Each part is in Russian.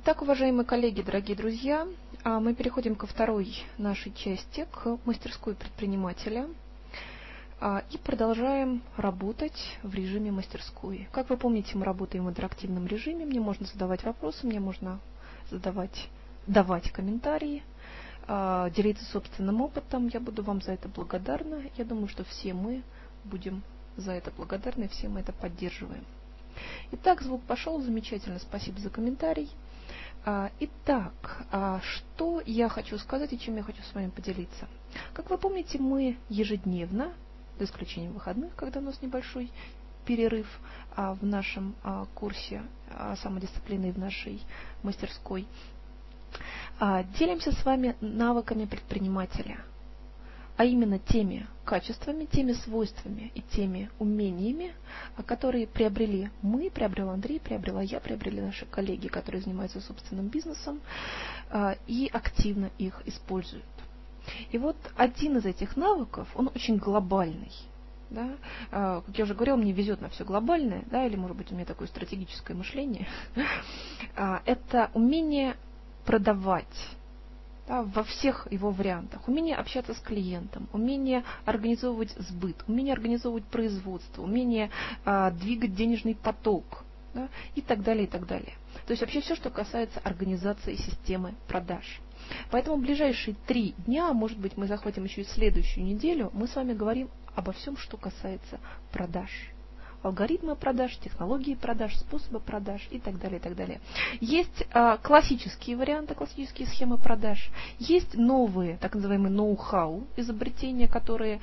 Итак, уважаемые коллеги, дорогие друзья, мы переходим ко второй нашей части, к мастерской предпринимателя, и продолжаем работать в режиме мастерской. Как вы помните, мы работаем в интерактивном режиме, мне можно задавать вопросы, мне можно давать комментарии, делиться собственным опытом. Я буду вам за это благодарна. Я думаю, что все мы будем за это благодарны, все мы это поддерживаем. Итак, звук пошел, замечательно, спасибо за комментарий. Итак, что я хочу сказать и чем я хочу с вами поделиться. Как вы помните, мы ежедневно, за исключением выходных, когда у нас небольшой перерыв в нашем курсе самодисциплины в нашей мастерской, делимся с вами навыками предпринимателя, а именно теми качествами, теми свойствами и теми умениями, которые приобрел Андрей, приобрела я, приобрели наши коллеги, которые занимаются собственным бизнесом и активно их используют. И вот один из этих навыков, он очень глобальный. Да? Как я уже говорила, мне везет на все глобальное, да, или, может быть, у меня такое стратегическое мышление. Это умение продавать. Да, во всех его вариантах. Умение общаться с клиентом, умение организовывать сбыт, умение организовывать производство, умение двигать денежный поток, да, и так далее, и так далее. То есть вообще все, что касается организации системы продаж. Поэтому в ближайшие 3 дня, может быть, мы захватим еще и следующую неделю, мы с вами говорим обо всем, что касается продаж. Алгоритмы продаж, технологии продаж, способы продаж и так далее, и так далее. Есть классические варианты, классические схемы продаж. Есть новые, так называемые ноу-хау изобретения, которые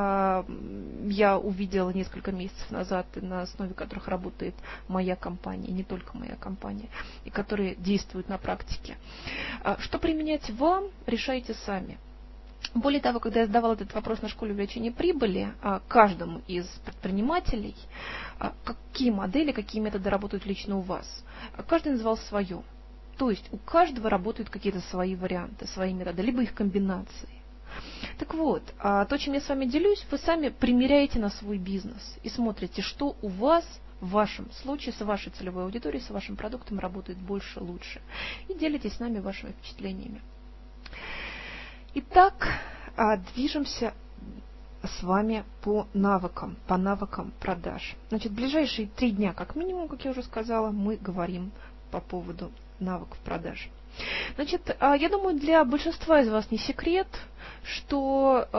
я увидела несколько месяцев назад, на основе которых работает моя компания, не только моя компания, и которые действуют на практике. Что применять вам, решайте сами. Более того, когда я задавала этот вопрос на школе увеличения прибыли каждому из предпринимателей, какие модели, какие методы работают лично у вас, каждый называл свое. То есть у каждого работают какие-то свои варианты, свои методы, либо их комбинации. Так вот, то, чем я с вами делюсь, вы сами примеряете на свой бизнес и смотрите, что у вас в вашем случае, с вашей целевой аудиторией, с вашим продуктом работает больше, лучше. И делитесь с нами вашими впечатлениями. Итак, движемся с вами по навыкам продаж. Значит, в ближайшие 3 дня, как минимум, как я уже сказала, мы говорим по поводу навыков продаж. Значит, я думаю, для большинства из вас не секрет, что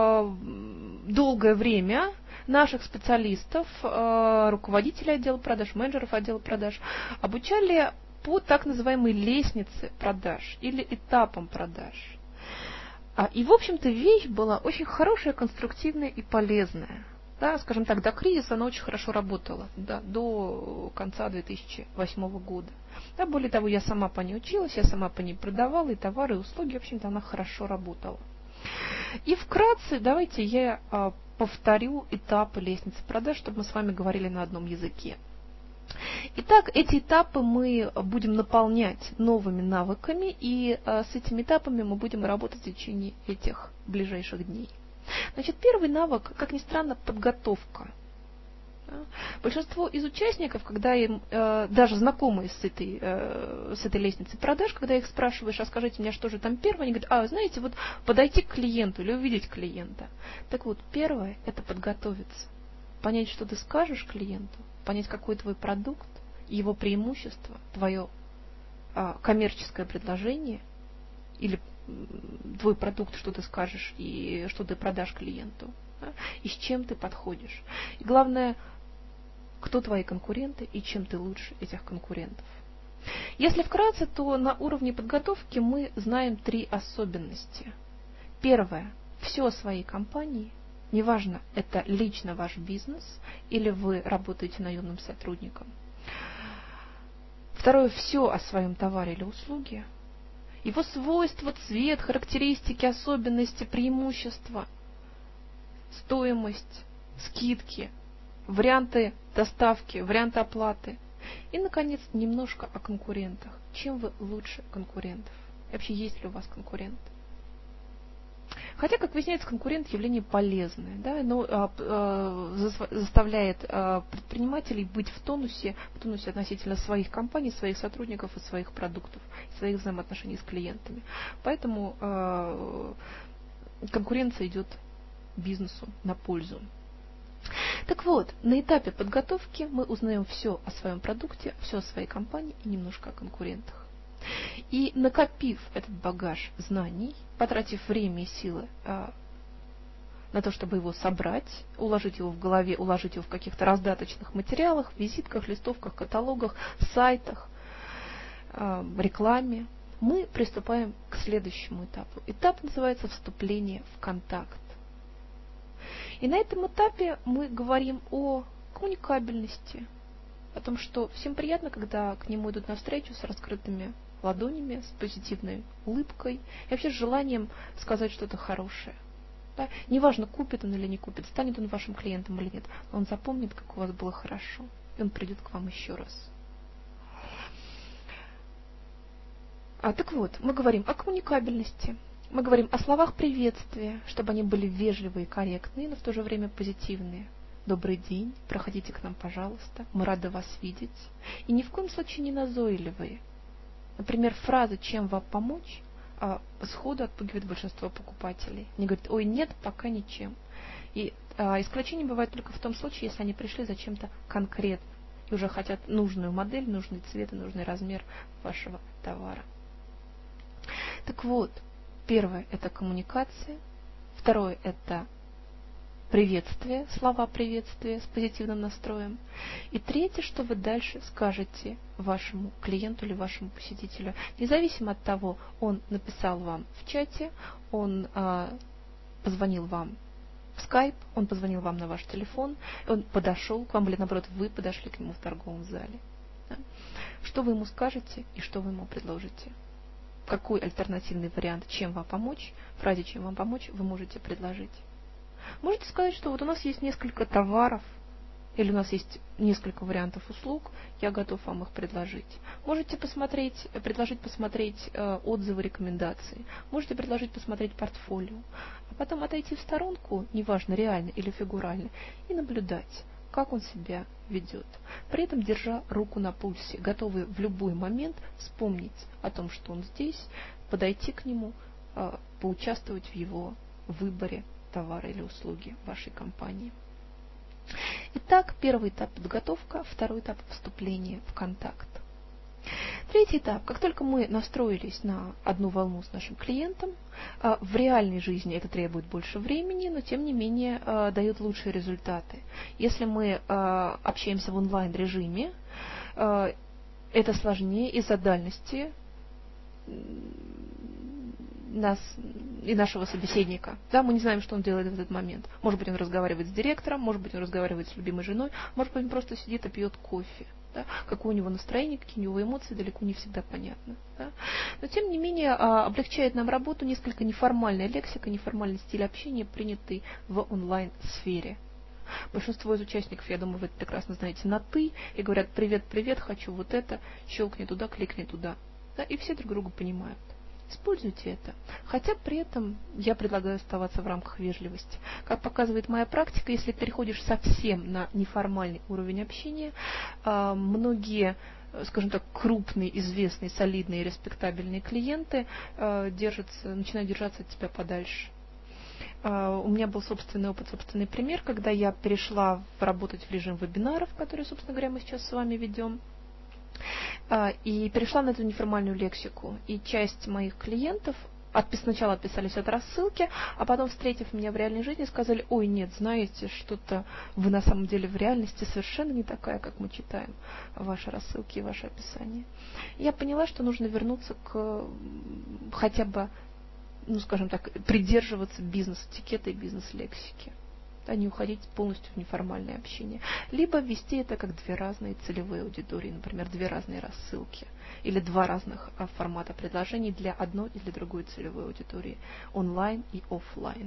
долгое время наших специалистов, руководителей отдела продаж, менеджеров отдела продаж обучали по так называемой лестнице продаж или этапам продаж. И, в общем-то, вещь была очень хорошая, конструктивная и полезная. Да, скажем так, до кризиса она очень хорошо работала, да, до конца 2008 года. Да, более того, я сама по ней училась, я сама по ней продавала и товары, и услуги, в общем-то, она хорошо работала. И вкратце давайте я повторю этапы лестницы продаж, чтобы мы с вами говорили на одном языке. Итак, эти этапы мы будем наполнять новыми навыками, и с этими этапами мы будем работать в течение этих ближайших дней. Значит, первый навык, как ни странно, подготовка. Большинство из участников, когда им, даже знакомые с этой лестницей продаж, когда их спрашиваешь, а скажите мне, что же там первое, они говорят, знаете, вот подойти к клиенту или увидеть клиента. Так вот, первое – это подготовиться. Понять, что ты скажешь клиенту, понять, какой твой продукт, его преимущество, твое коммерческое предложение или твой продукт, что ты скажешь и что ты продашь клиенту, да, и с чем ты подходишь. И главное, кто твои конкуренты и чем ты лучше этих конкурентов. Если вкратце, то на уровне подготовки мы знаем 3 особенности. Первое. Все о своей компании. Неважно, это лично ваш бизнес или вы работаете наемным сотрудником. Второе, все о своем товаре или услуге. Его свойства, цвет, характеристики, особенности, преимущества, стоимость, скидки, варианты доставки, варианты оплаты. И, наконец, немножко о конкурентах. Чем вы лучше конкурентов? И вообще, есть ли у вас конкуренты? Хотя, как выясняется, конкурент явление полезное, да, но заставляет предпринимателей быть в тонусе относительно своих компаний, своих сотрудников и своих продуктов, своих взаимоотношений с клиентами. Поэтому конкуренция идет бизнесу на пользу. Так вот, на этапе подготовки мы узнаем все о своем продукте, все о своей компании и немножко о конкурентах. И накопив этот багаж знаний, потратив время и силы на то, чтобы его собрать, уложить его в голове, уложить его в каких-то раздаточных материалах, визитках, листовках, каталогах, сайтах, рекламе, мы приступаем к следующему этапу. Этап называется вступление в контакт. И на этом этапе мы говорим о коммуникабельности, о том, что всем приятно, когда к нему идут навстречу с раскрытыми ладонями, с позитивной улыбкой и вообще с желанием сказать что-то хорошее. Да? Неважно, купит он или не купит, станет он вашим клиентом или нет, но он запомнит, как у вас было хорошо, и он придет к вам еще раз. Так вот, мы говорим о коммуникабельности, мы говорим о словах приветствия, чтобы они были вежливые и корректные, но в то же время позитивные. Добрый день, проходите к нам, пожалуйста, мы рады вас видеть. И ни в коем случае не назойливые. Например, фраза «чем вам помочь» сходу отпугивает большинство покупателей. Они говорят: ой, нет, пока ничем. И исключение бывает только в том случае, если они пришли за чем-то конкретным и уже хотят нужную модель, нужный цвет и нужный размер вашего товара. Так вот, первое – это коммуникация, второе – это приветствие, слова приветствия с позитивным настроем. И третье, что вы дальше скажете вашему клиенту или вашему посетителю, независимо от того, он написал вам в чате, он позвонил вам в Skype, он позвонил вам на ваш телефон, он подошел к вам, или наоборот, вы подошли к нему в торговом зале. Да? Что вы ему скажете и что вы ему предложите? Какой альтернативный вариант, чем вам помочь, фразе «чем вам помочь» вы можете предложить? Можете сказать, что вот у нас есть несколько товаров, или у нас есть несколько вариантов услуг, я готов вам их предложить. Можете предложить посмотреть отзывы, рекомендации. Можете предложить посмотреть портфолио. А потом отойти в сторонку, неважно, реально или фигурально, и наблюдать, как он себя ведет. При этом держа руку на пульсе, готовый в любой момент вспомнить о том, что он здесь, подойти к нему, поучаствовать в его выборе товара или услуги вашей компании. Итак, первый этап – подготовка, второй этап – вступление в контакт. Третий этап. Как только мы настроились на одну волну с нашим клиентом, в реальной жизни это требует больше времени, но тем не менее дает лучшие результаты. Если мы общаемся в онлайн-режиме, это сложнее из-за дальности нас и нашего собеседника. Да, мы не знаем, что он делает в этот момент. Может быть, он разговаривает с директором, может быть, он разговаривает с любимой женой, может быть, он просто сидит и пьет кофе. Да? Какое у него настроение, какие у него эмоции, далеко не всегда понятно. Да? Но, тем не менее, облегчает нам работу несколько неформальная лексика, неформальный стиль общения, принятый в онлайн-сфере. Большинство из участников, я думаю, вы это прекрасно знаете, на «ты» и говорят: «Привет, привет, хочу вот это, щелкни туда, кликни туда». Да? И все друг друга понимают. Используйте это. Хотя при этом я предлагаю оставаться в рамках вежливости. Как показывает моя практика, если переходишь совсем на неформальный уровень общения, многие, скажем так, крупные, известные, солидные, респектабельные клиенты начинают держаться от тебя подальше. У меня был собственный опыт, собственный пример, когда я перешла работать в режим вебинаров, который, собственно говоря, мы сейчас с вами ведем. И перешла на эту неформальную лексику. И часть моих клиентов сначала отписались от рассылки, а потом, встретив меня в реальной жизни, сказали: ой, нет, знаете, что-то вы на самом деле в реальности совершенно не такая, как мы читаем ваши рассылки и ваше описание. И я поняла, что нужно вернуться к хотя бы, скажем так, придерживаться бизнес-этикета и бизнес-лексики. А не уходить полностью в неформальное общение. Либо вести это как две разные целевые аудитории, например, две разные рассылки, или два разных формата предложений для одной и для другой целевой аудитории, онлайн и офлайн.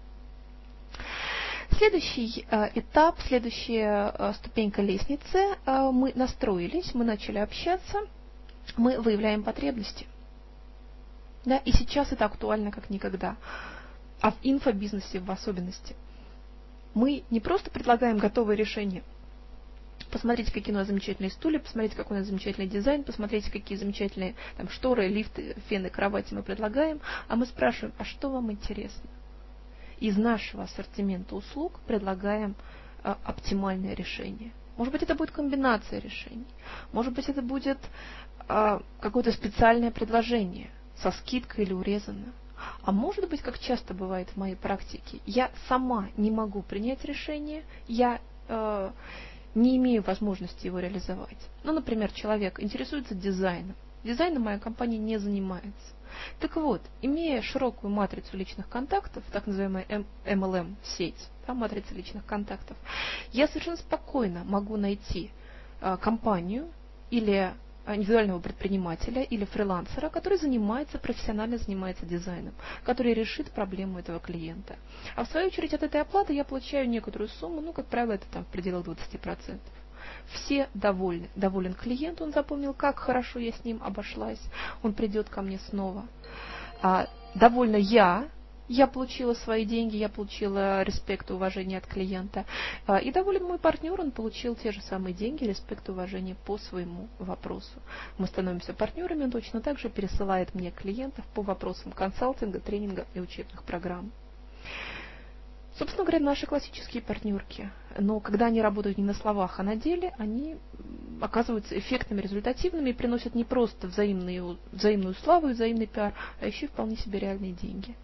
Следующий этап, следующая ступенька лестницы. Мы настроились, мы начали общаться, мы выявляем потребности. Да, и сейчас это актуально как никогда. а в инфобизнесе в особенности. Мы не просто предлагаем готовые решения. Посмотрите, какие у нас замечательные стулья, посмотрите, какой у нас замечательный дизайн, посмотрите, какие замечательные там, шторы, лифты, фены, кровати мы предлагаем, а мы спрашиваем, а что вам интересно? Из нашего ассортимента услуг предлагаем оптимальное решение. Может быть, это будет комбинация решений, может быть, это будет какое-то специальное предложение со скидкой или урезанное. А может быть, как часто бывает в моей практике, я сама не могу принять решение, я не имею возможности его реализовать. Ну, например, человек интересуется дизайном. Дизайном моя компания не занимается. Так вот, имея широкую матрицу личных контактов, так называемая MLM-сеть, матрица личных контактов, я совершенно спокойно могу найти компанию или индивидуального предпринимателя или фрилансера, который профессионально занимается дизайном, который решит проблему этого клиента. А в свою очередь от этой оплаты я получаю некоторую сумму, как правило, это в пределах 20%. Все довольны. Доволен клиент, он запомнил, как хорошо я с ним обошлась, он придет ко мне снова. Довольна я получила свои деньги, я получила респект и уважение от клиента. И доволен мой партнер, он получил те же самые деньги, респект и уважение по своему вопросу. Мы становимся партнерами, он точно так же пересылает мне клиентов по вопросам консалтинга, тренинга и учебных программ. Собственно говоря, наши классические партнерки. Но когда они работают не на словах, а на деле, они оказываются эффектными, результативными и приносят не просто взаимную славу и взаимный пиар, а еще и вполне себе реальные деньги.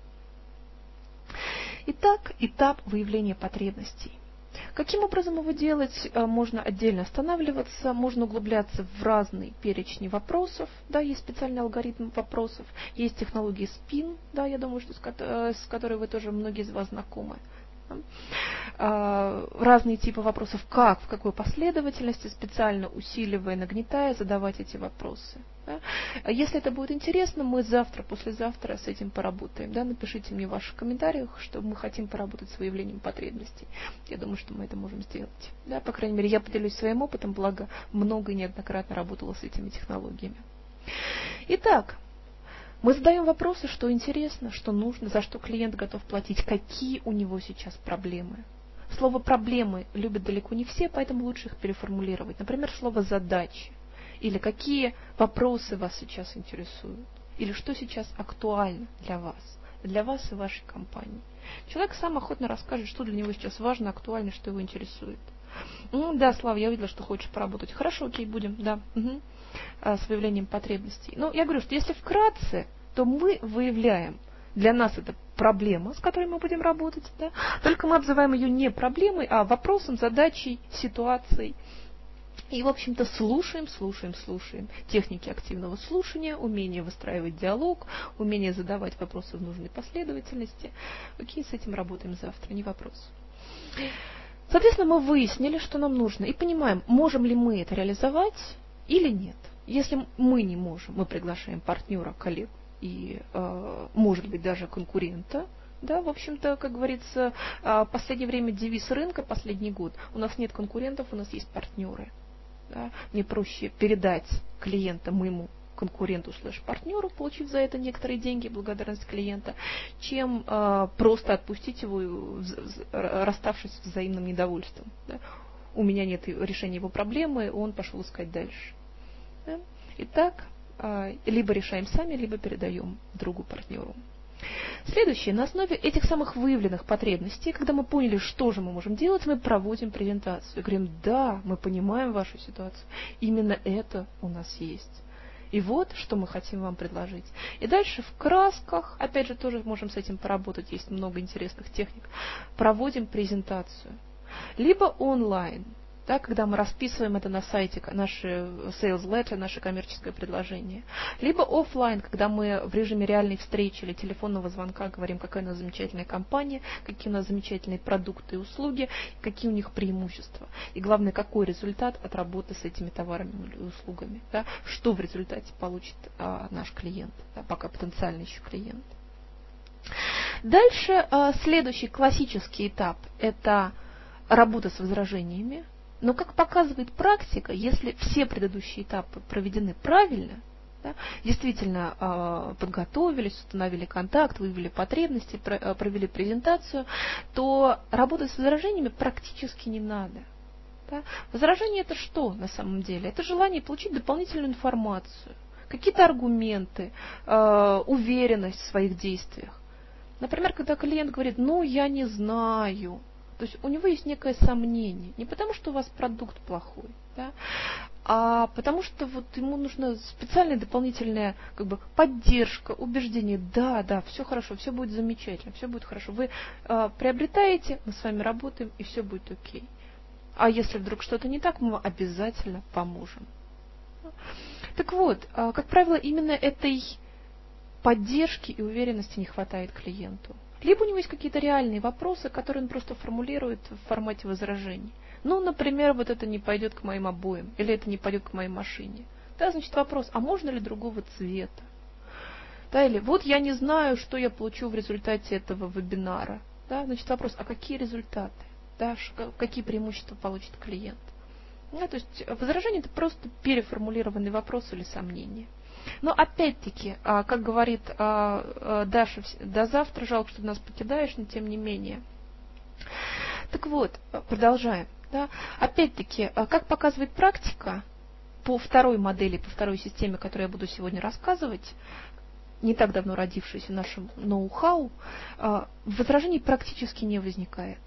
Итак, этап выявления потребностей. Каким образом его делать? Можно отдельно останавливаться, можно углубляться в разные перечни вопросов. Да, есть специальный алгоритм вопросов, есть технология SPIN, да, я думаю, что с которой вы тоже многие из вас знакомы. Разные типы вопросов, как, в какой последовательности, специально усиливая, нагнетая, задавать эти вопросы. Да. Если это будет интересно, мы завтра, послезавтра с этим поработаем. Да. Напишите мне в ваших комментариях, что мы хотим поработать с выявлением потребностей. Я думаю, что мы это можем сделать. Да. По крайней мере, я поделюсь своим опытом, благо много и неоднократно работала с этими технологиями. Итак, мы задаем вопросы, что интересно, что нужно, за что клиент готов платить, какие у него сейчас проблемы. Слово «проблемы» любят далеко не все, поэтому лучше их переформулировать. Например, слово «задачи». Или какие вопросы вас сейчас интересуют. Или что сейчас актуально для вас и вашей компании. Человек сам охотно расскажет, что для него сейчас важно, актуально, что его интересует. Да, Слава, я увидела, что хочешь поработать. Хорошо, окей, будем, да. Угу. С выявлением потребностей. Но я говорю, что если вкратце, то мы выявляем, для нас это проблема, с которой мы будем работать, да? Только мы обзываем ее не проблемой, а вопросом, задачей, ситуацией. И, в общем-то, слушаем. Техники активного слушания, умение выстраивать диалог, умение задавать вопросы в нужной последовательности. Окей, с этим работаем завтра, не вопрос. Соответственно, мы выяснили, что нам нужно, и понимаем, можем ли мы это реализовать или нет. Если мы не можем, мы приглашаем партнера, коллегу и, может быть, даже конкурента. Да, в общем-то, как говорится, в последнее время девиз рынка, последний год, у нас нет конкурентов, у нас есть партнеры. Да. Мне проще передать клиента моему конкуренту /партнеру, получив за это некоторые деньги, благодарность клиента, чем просто отпустить его, расставшись с взаимным недовольством. Да. У меня нет решения его проблемы, он пошел искать дальше. Да. Итак, либо решаем сами, либо передаем другу партнеру. Следующее. На основе этих самых выявленных потребностей, когда мы поняли, что же мы можем делать, мы проводим презентацию. Говорим, да, мы понимаем вашу ситуацию. Именно это у нас есть. И вот, что мы хотим вам предложить. И дальше в красках, опять же, тоже можем с этим поработать, есть много интересных техник, проводим презентацию. Либо онлайн, да, когда мы расписываем это на сайте, наши sales letter, наше коммерческое предложение. Либо офлайн, когда мы в режиме реальной встречи или телефонного звонка говорим, какая у нас замечательная компания, какие у нас замечательные продукты и услуги, какие у них преимущества. И главное, какой результат от работы с этими товарами или услугами. Да, что в результате получит наш клиент, да, пока потенциальный еще клиент. Дальше следующий классический этап – это работа с возражениями. Но, как показывает практика, если все предыдущие этапы проведены правильно, Да? Действительно подготовились, установили контакт, выявили потребности, провели презентацию, то работать с возражениями практически не надо. Да? Возражение это что на самом деле? Это желание получить дополнительную информацию, какие-то аргументы, уверенность в своих действиях. Например, когда клиент говорит, ну я не знаю, то есть у него есть некое сомнение, не потому что у вас продукт плохой, да, а потому что вот ему нужна специальная дополнительная поддержка, убеждение, да, все хорошо, все будет замечательно, все будет хорошо. Вы приобретаете, мы с вами работаем, и все будет окей. А если вдруг что-то не так, мы вам обязательно поможем. Так вот, как правило, именно этой поддержки и уверенности не хватает клиенту. Либо у него есть какие-то реальные вопросы, которые он просто формулирует в формате возражений. Ну, например, вот это не пойдет к моим обоям, или это не пойдет к моей машине. Да, значит, вопрос, а можно ли другого цвета? Да, или вот я не знаю, что я получу в результате этого вебинара. Да, значит, вопрос, а какие результаты? Да, какие преимущества получит клиент? Да, то есть возражение это просто переформулированный вопрос или сомнение. Но опять-таки, как говорит Даша, до завтра, жалко, что ты нас покидаешь, но тем не менее. Так вот, продолжаем. Да? Опять-таки, как показывает практика, по второй модели, по второй системе, которую я буду сегодня рассказывать, не так давно родившейся в нашем ноу-хау, возражений практически не возникает.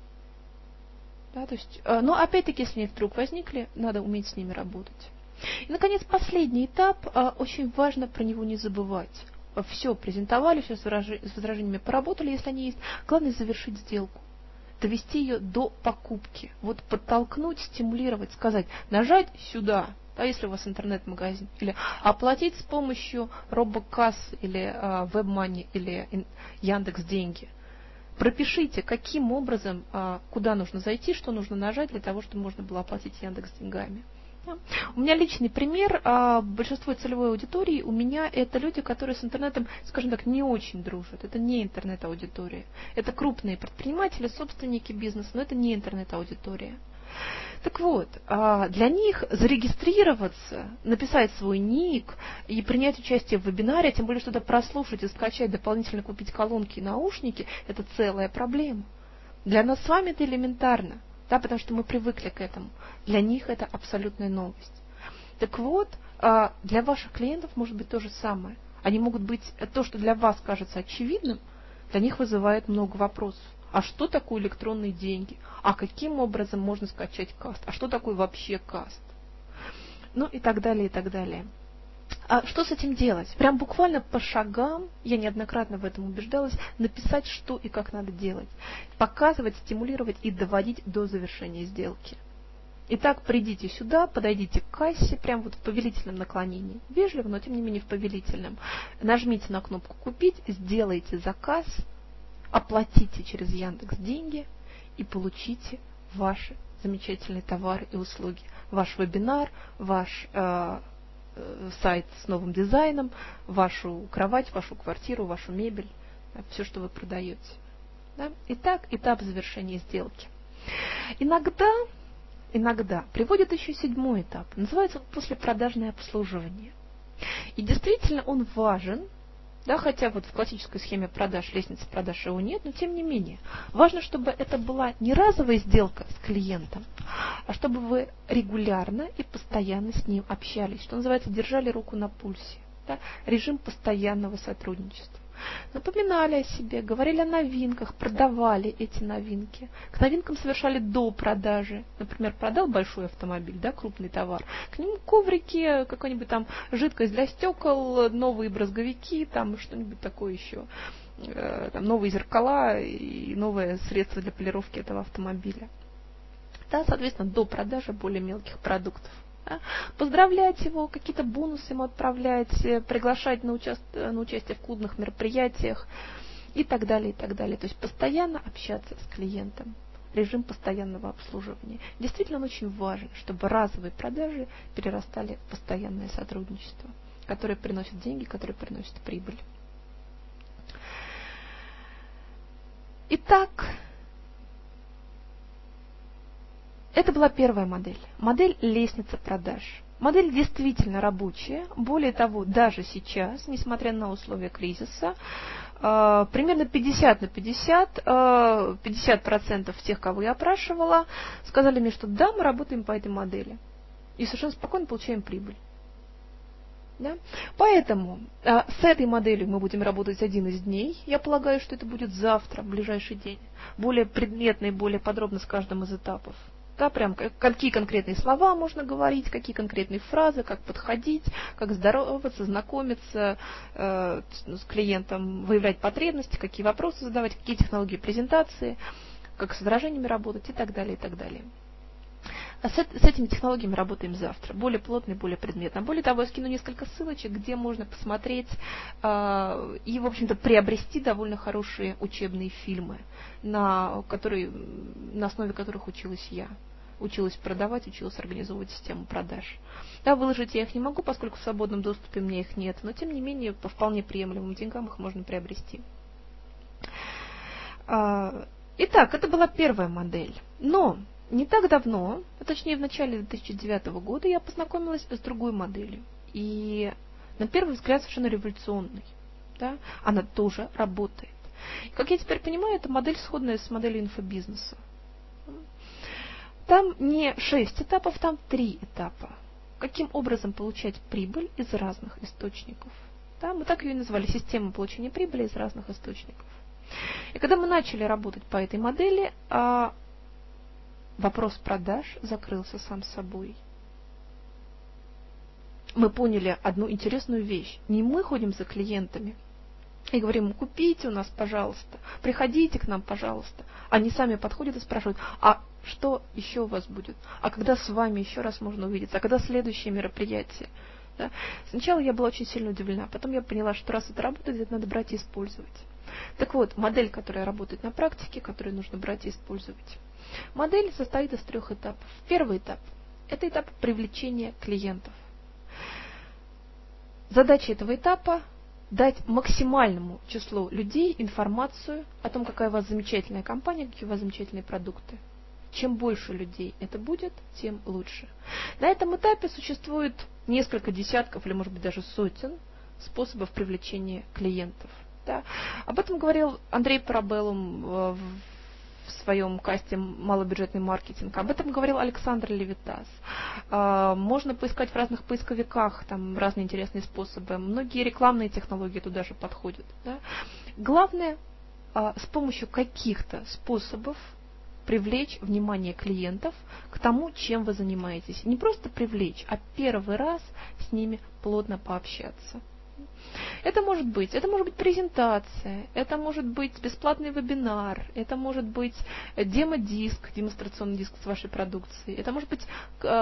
Да, то есть, но опять-таки, если они вдруг возникли, надо уметь с ними работать. И, наконец, последний этап, очень важно про него не забывать. Все презентовали, все с возражениями поработали, если они есть. Главное завершить сделку, довести ее до покупки. Вот подтолкнуть, стимулировать, сказать, нажать сюда, да, если у вас интернет-магазин, или оплатить с помощью робокасс или WebMoney или Яндекс.Деньги. Пропишите, каким образом, куда нужно зайти, что нужно нажать для того, чтобы можно было оплатить Яндекс.Деньгами. У меня личный пример. Большинство целевой аудитории у меня это люди, которые с интернетом, скажем так, не очень дружат. Это не интернет-аудитория. Это крупные предприниматели, собственники бизнеса, но это не интернет-аудитория. Так вот, для них зарегистрироваться, написать свой ник и принять участие в вебинаре, тем более что-то прослушать и скачать, дополнительно купить колонки и наушники, это целая проблема. Для нас с вами это элементарно. Да, потому что мы привыкли к этому. Для них это абсолютная новость. Так вот, для ваших клиентов может быть то же самое. Они могут быть, то, что для вас кажется очевидным, для них вызывает много вопросов. А что такое электронные деньги? А каким образом можно скачать каст? А что такое вообще каст? Ну и так далее, и так далее. А что с этим делать? Прям буквально по шагам, я неоднократно в этом убеждалась, написать, что и как надо делать. Показывать, стимулировать и доводить до завершения сделки. Итак, придите сюда, подойдите к кассе, прям вот в повелительном наклонении. Вежливо, но тем не менее в повелительном. Нажмите на кнопку «Купить», сделайте заказ, оплатите через Яндекс.Деньги и получите ваши замечательные товары и услуги. Ваш вебинар, ваш сайт с новым дизайном, вашу кровать, вашу квартиру, вашу мебель, да, все, что вы продаете. Да? Итак, этап завершения сделки. Иногда приводит еще седьмой этап. Называется он послепродажное обслуживание. И действительно он важен, да, хотя вот в классической схеме продаж, лестницы продаж его нет, но тем не менее. Важно, чтобы это была не разовая сделка с клиентом, а чтобы вы регулярно и постоянно с ним общались, что называется, держали руку на пульсе. Да, режим постоянного сотрудничества. Напоминали о себе, говорили о новинках, продавали эти новинки. К новинкам совершали до продажи. Например, продал большой автомобиль, да, крупный товар. К нему коврики, какая-нибудь там жидкость для стекол, новые брызговики, там что-нибудь такое еще. Там новые зеркала и новое средство для полировки этого автомобиля. Да, соответственно, до продажи более мелких продуктов. Да? Поздравлять его, какие-то бонусы ему отправлять, приглашать на участие в клубных мероприятиях и так далее, и так далее. То есть постоянно общаться с клиентом. Режим постоянного обслуживания. Действительно, он очень важен, чтобы разовые продажи перерастали в постоянное сотрудничество, которое приносит деньги, которое приносит прибыль. Итак, это была первая модель. Модель лестницы продаж. Модель действительно рабочая. Более того, даже сейчас, несмотря на условия кризиса, примерно 50 на 50, 50% тех, кого я опрашивала, сказали мне, что да, мы работаем по этой модели. И совершенно спокойно получаем прибыль. Да? Поэтому с этой моделью мы будем работать один из дней. Я полагаю, что это будет завтра, в ближайший день. Более предметно и более подробно с каждым из этапов. Да, прям какие конкретные слова можно говорить, какие конкретные фразы, как подходить, как здороваться, знакомиться с клиентом, выявлять потребности, какие вопросы задавать, какие технологии презентации, как с возражениями работать и так далее, и так далее. А с этими технологиями работаем завтра, более плотно и более предметно. Более того, я скину несколько ссылочек, где можно посмотреть и, в общем-то, приобрести довольно хорошие учебные фильмы, на основе которых училась я. Училась продавать, училась организовывать систему продаж. Да, выложить я их не могу, поскольку в свободном доступе у меня их нет, но, тем не менее, по вполне приемлемым деньгам их можно приобрести. Итак, это была первая модель. Но не так давно, точнее в начале 2009 года, я познакомилась с другой моделью. И на первый взгляд совершенно революционной. Да? Она тоже работает. И, как я теперь понимаю, это модель, сходная с моделью инфобизнеса. Там не 6 этапов, там 3 этапа. Каким образом получать прибыль из разных источников. Да? Мы так ее и назвали, система получения прибыли из разных источников. И когда мы начали работать по этой модели, вопрос продаж закрылся сам собой. Мы поняли одну интересную вещь. Не мы ходим за клиентами и говорим: купите у нас, пожалуйста, приходите к нам, пожалуйста. Они сами подходят и спрашивают: а что еще у вас будет? А когда с вами еще раз можно увидеться? А когда следующее мероприятие? Да? Сначала я была очень сильно удивлена, потом я поняла, что раз это работает, это надо брать и использовать. Так вот, модель, которая работает на практике, которую нужно брать и использовать. Модель состоит из 3 этапов. Первый этап – это этап привлечения клиентов. Задача этого этапа – дать максимальному числу людей информацию о том, какая у вас замечательная компания, какие у вас замечательные продукты. Чем больше людей это будет, тем лучше. На этом этапе существует несколько десятков или, может быть, даже сотен способов привлечения клиентов. Да? Об этом говорил Андрей Парабеллум в своем касте «Малобюджетный маркетинг». Об этом говорил Александр Левитас. Можно поискать в разных поисковиках, там разные интересные способы. Многие рекламные технологии туда же подходят. Да? Главное, с помощью каких-то способов привлечь внимание клиентов к тому, чем вы занимаетесь. Не просто привлечь, а первый раз с ними плотно пообщаться. Это может быть презентация, это может быть бесплатный вебинар, это может быть демо-диск, демонстрационный диск с вашей продукцией, это может быть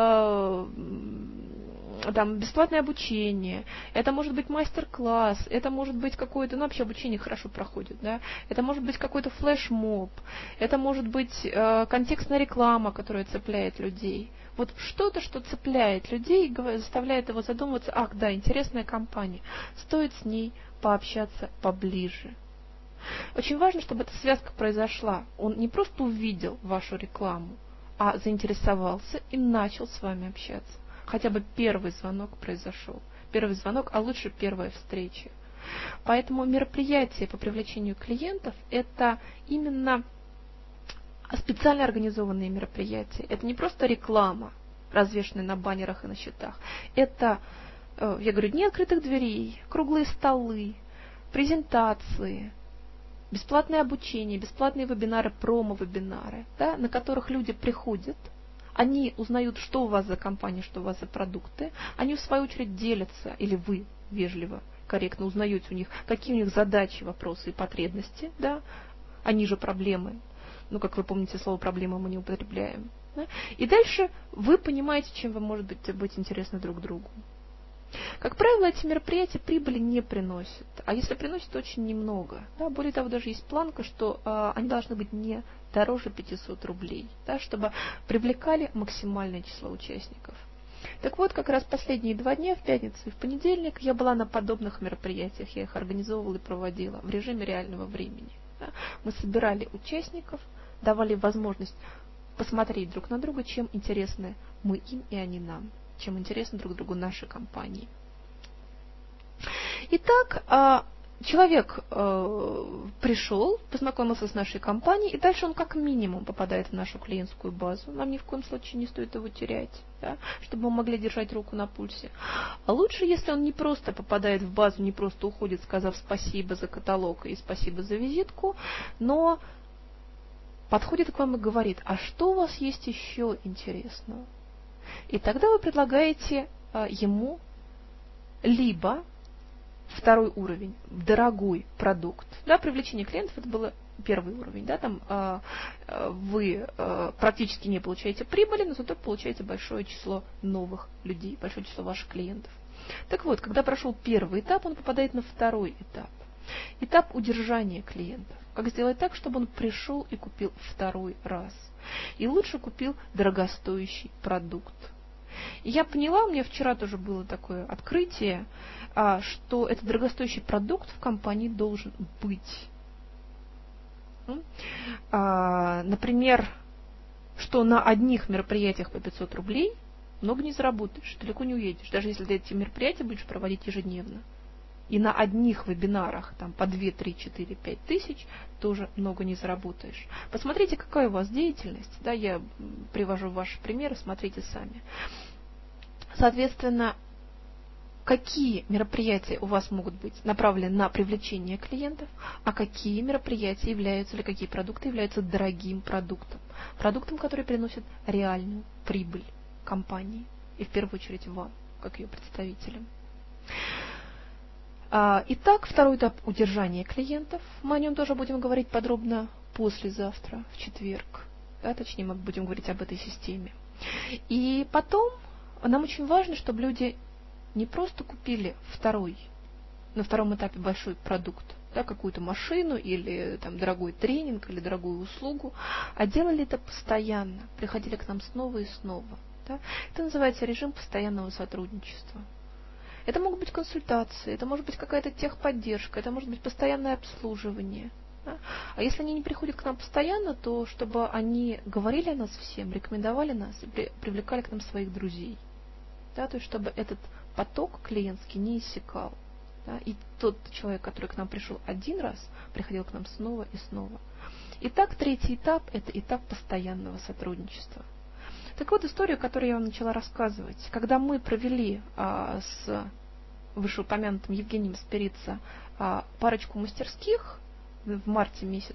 бесплатное обучение, это может быть мастер-класс, это может быть какое-то, вообще обучение хорошо проходит, да? Это может быть какой-то флешмоб, это может быть контекстная реклама, которая цепляет людей. Вот что-то, что цепляет людей, заставляет его задумываться: ах, да, интересная компания, стоит с ней пообщаться поближе. Очень важно, чтобы эта связка произошла. Он не просто увидел вашу рекламу, а заинтересовался и начал с вами общаться. Хотя бы первый звонок произошел. Первый звонок, а лучше первая встреча. Поэтому мероприятие по привлечению клиентов – это именно специально организованные мероприятия. Это не просто реклама, развешенная на баннерах и на счетах. Это, я говорю, дни открытых дверей, круглые столы, презентации, бесплатное обучение, бесплатные вебинары, промо-вебинары, да, на которых люди приходят, они узнают, что у вас за компания, что у вас за продукты, они в свою очередь делятся, или вы вежливо, корректно узнаете у них, какие у них задачи, вопросы и потребности, да, они же проблемы. Как вы помните, слово «проблема» мы не употребляем. Да? И дальше вы понимаете, чем вы можете быть интересны друг другу. Как правило, эти мероприятия прибыли не приносят, а если приносят, то очень немного. Да? Более того, даже есть планка, что они должны быть не дороже 500 рублей, да, чтобы привлекали максимальное число участников. Так вот, как раз последние 2 дня, в пятницу и в понедельник, я была на подобных мероприятиях, я их организовывала и проводила в режиме реального времени. Да? Мы собирали участников, давали возможность посмотреть друг на друга, чем интересны мы им и они нам. чем интересны друг другу наши компании. Итак, человек пришел, познакомился с нашей компанией, и дальше он как минимум попадает в нашу клиентскую базу. Нам ни в коем случае не стоит его терять, да, чтобы мы могли держать руку на пульсе. А лучше, если он не просто попадает в базу, не просто уходит, сказав спасибо за каталог и спасибо за визитку, но подходит к вам и говорит: а что у вас есть еще интересного? И тогда вы предлагаете ему либо второй уровень, дорогой продукт. Да, привлечение клиентов — это был первый уровень. Да, там вы практически не получаете прибыли, но зато получаете большое число новых людей, большое число ваших клиентов. Так вот, когда прошел первый этап, он попадает на второй этап. Этап удержания клиентов. Как сделать так, чтобы он пришел и купил второй раз. И лучше купил дорогостоящий продукт. И я поняла, у меня вчера тоже было такое открытие, что этот дорогостоящий продукт в компании должен быть. Например, что на одних мероприятиях по 500 рублей много не заработаешь, далеко не уедешь, даже если ты эти мероприятия будешь проводить ежедневно. И на одних вебинарах там, по 2, 3, 4, 5 тысяч тоже много не заработаешь. Посмотрите, какая у вас деятельность. Да, я привожу ваши примеры, смотрите сами. Соответственно, какие мероприятия у вас могут быть направлены на привлечение клиентов, а какие мероприятия являются, или какие продукты являются дорогим продуктом. Продуктом, который приносит реальную прибыль компании. И в первую очередь вам, как ее представителям. Итак, второй этап — удержания клиентов. Мы о нем тоже будем говорить подробно послезавтра, в четверг. Да, точнее, мы будем говорить об этой системе. И потом нам очень важно, чтобы люди не просто купили на втором этапе большой продукт, да, какую-то машину или там, дорогой тренинг или дорогую услугу, а делали это постоянно, приходили к нам снова и снова. Да. Это называется режим постоянного сотрудничества. Это могут быть консультации, это может быть какая-то техподдержка, это может быть постоянное обслуживание. Да? А если они не приходят к нам постоянно, то чтобы они говорили о нас всем, рекомендовали нас и привлекали к нам своих друзей. Да? То есть чтобы этот поток клиентский не иссякал. Да? И тот человек, который к нам пришел один раз, приходил к нам снова и снова. Итак, третий этап – это этап постоянного сотрудничества. Так вот, историю, которую я вам начала рассказывать. Когда мы провели с вышеупомянутым Евгением Спирица парочку мастерских в марте месяце,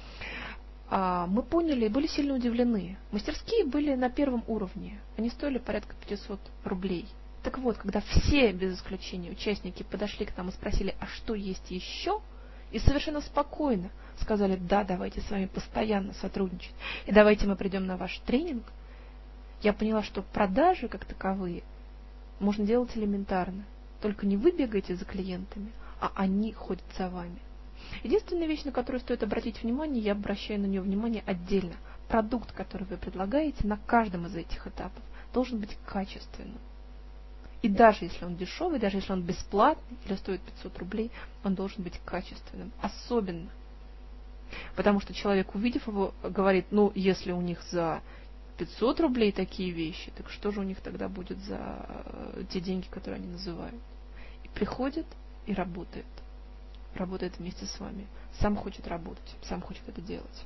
мы поняли и были сильно удивлены. Мастерские были на первом уровне. Они стоили порядка 500 рублей. Так вот, когда все, без исключения, участники подошли к нам и спросили, а что есть еще, и совершенно спокойно сказали: да, давайте с вами постоянно сотрудничать, и давайте мы придем на ваш тренинг, я поняла, что продажи как таковые можно делать элементарно. Только не вы бегаете за клиентами, а они ходят за вами. Единственная вещь, на которую стоит обратить внимание, я обращаю на нее внимание отдельно. Продукт, который вы предлагаете на каждом из этих этапов, должен быть качественным. И даже если он дешевый, даже если он бесплатный или стоит 500 рублей, он должен быть качественным. Особенно. Потому что человек, увидев его, говорит: ну, если у них за 500 рублей такие вещи, так что же у них тогда будет за те деньги, которые они называют? И приходит и работает. Работает вместе с вами. Сам хочет работать, сам хочет это делать.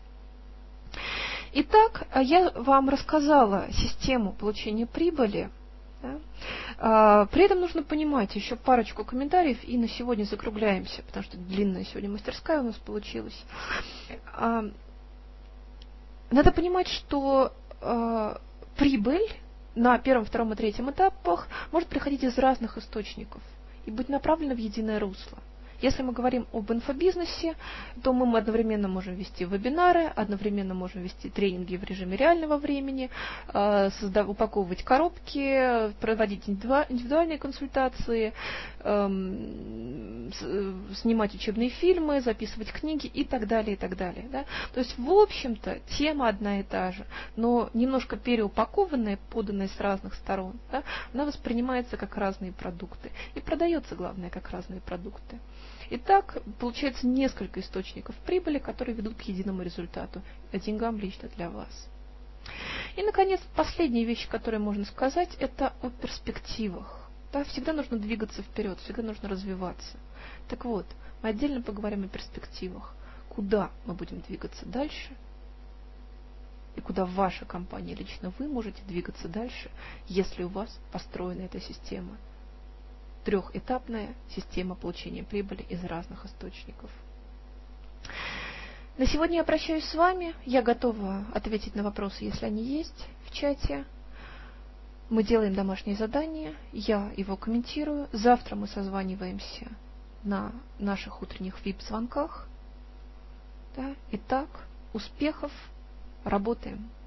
Итак, я вам рассказала систему получения прибыли. Да? При этом нужно понимать еще парочку комментариев, и на сегодня закругляемся, потому что длинная сегодня мастерская у нас получилась. Надо понимать, что прибыль на первом, втором и третьем этапах может приходить из разных источников и быть направлена в единое русло. Если мы говорим об инфобизнесе, то мы одновременно можем вести вебинары, одновременно можем вести тренинги в режиме реального времени, упаковывать коробки, проводить индивидуальные консультации, снимать учебные фильмы, записывать книги и так далее, и так далее. Да? То есть, в общем-то, тема одна и та же, но немножко переупакованная, поданная с разных сторон, да, она воспринимается как разные продукты и продается, главное, как разные продукты. Итак, получается несколько источников прибыли, которые ведут к единому результату, к деньгам лично для вас. И, наконец, последняя вещь, которую можно сказать, это о перспективах. Да, всегда нужно двигаться вперед, всегда нужно развиваться. Так вот, мы отдельно поговорим о перспективах. Куда мы будем двигаться дальше, и куда ваша компания, лично вы, можете двигаться дальше, если у вас построена эта система. Трехэтапная система получения прибыли из разных источников. На сегодня я прощаюсь с вами. Я готова ответить на вопросы, если они есть в чате. Мы делаем домашнее задание, я его комментирую. Завтра мы созваниваемся на наших утренних VIP-звонках. Да? Итак, успехов, работаем.